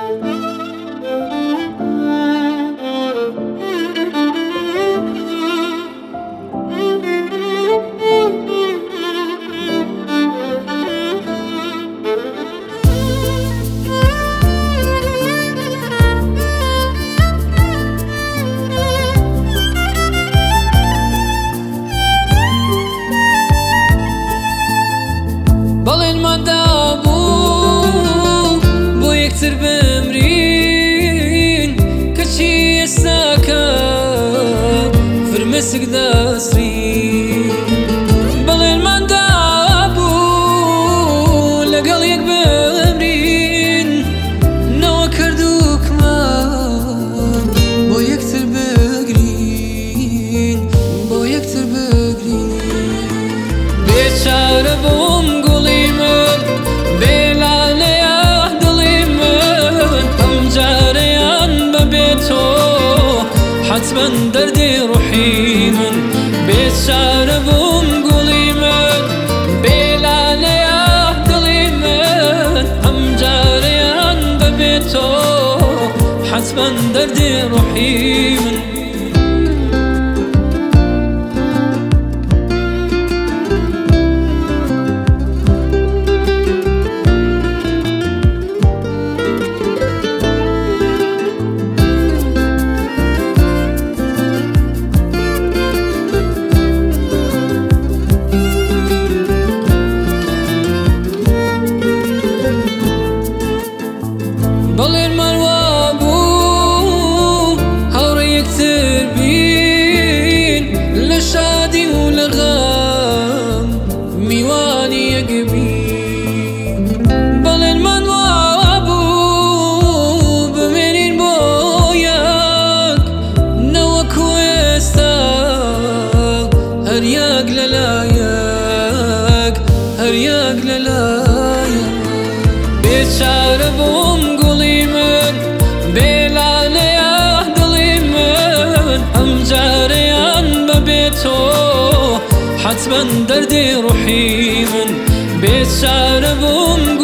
بەڵێن مادا بوو بۆ یەکتر بمرین کەچی ئێستاکە فرمێسک دەسرین بەڵێن مادا بوو لەگەڵ یەک بمرین نەوە کردووکمان بۆ یەکتر بگرین بۆ یەکتر بگرین بێچارە بووم حتما دردي روحي من بێچارە بووم گوڵی من بێلا لەیە دڵی من ئەم جارەیان بەبێتۆ حتما دردي روحي من بەڵێن ماوا بوو هەوڕێ یەکتر بین لە شادی و لە غەم میوانی یەک بین بەڵێن ماوا بوو بمێنین بۆ یەک نەوەکو ئێستا هەر یەک لەلایەک هەر یەک لەلایەک بێچارە بووم حتما دردي روحي من بێچارە بووم